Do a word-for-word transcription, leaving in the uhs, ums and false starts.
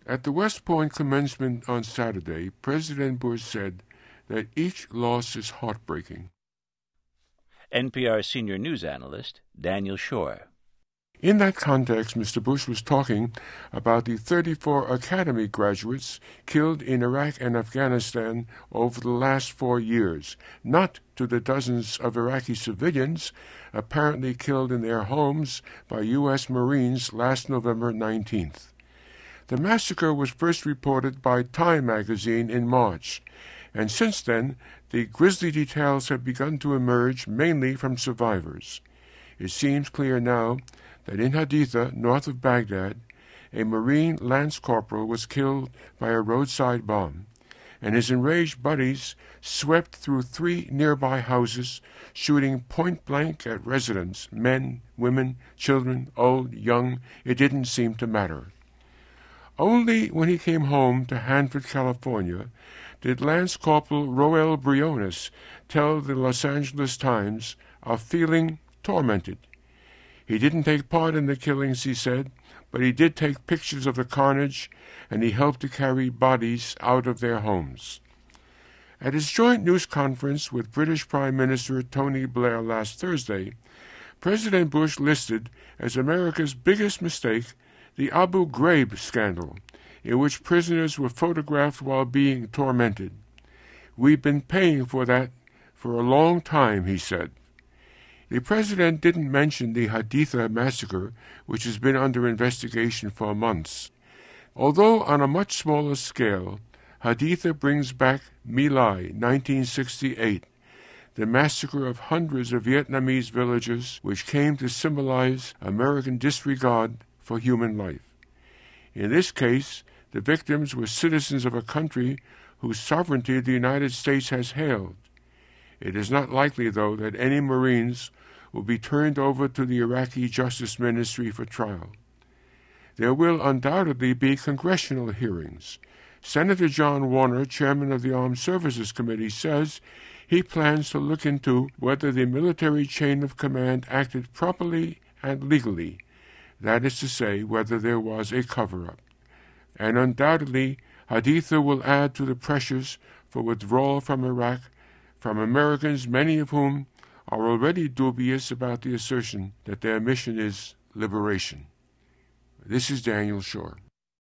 At the West Point commencement on Saturday, President Bush said that each loss is heartbreaking. N P R senior news analyst Daniel Schorr. In that context, Mister Bush was talking about the thirty-four Academy graduates killed in Iraq and Afghanistan over the last four years, not to the dozens of Iraqi civilians apparently killed in their homes by U S Marines last November nineteenth. The massacre was first reported by Time magazine in March, and since then the grisly details have begun to emerge mainly from survivors. It seems clear now that in Haditha, north of Baghdad, a Marine lance corporal was killed by a roadside bomb, and his enraged buddies swept through three nearby houses, shooting point-blank at residents, men, women, children, old, young. It didn't seem to matter. Only when he came home to Hanford, California, did Lance Corporal Roel Briones tell the Los Angeles Times of feeling tormented. He didn't take part in the killings, he said, but he did take pictures of the carnage, and he helped to carry bodies out of their homes. At his joint news conference with British Prime Minister Tony Blair last Thursday, President Bush listed as America's biggest mistake the Abu Ghraib scandal, in which prisoners were photographed while being tormented. We've been paying for that for a long time, he said. The president didn't mention the Haditha massacre, which has been under investigation for months. Although on a much smaller scale, Haditha brings back My Lai, nineteen sixty-eight, the massacre of hundreds of Vietnamese villagers, which came to symbolize American disregard for human life. In this case, the victims were citizens of a country whose sovereignty the United States has hailed. It is not likely, though, that any Marines will be turned over to the Iraqi Justice Ministry for trial. There will undoubtedly be congressional hearings. Senator John Warner, chairman of the Armed Services Committee, says he plans to look into whether the military chain of command acted properly and legally, that is to say, whether there was a cover-up. And undoubtedly, Haditha will add to the pressures for withdrawal from Iraq from Americans, many of whom are already dubious about the assertion that their mission is liberation. This is Daniel Schorr.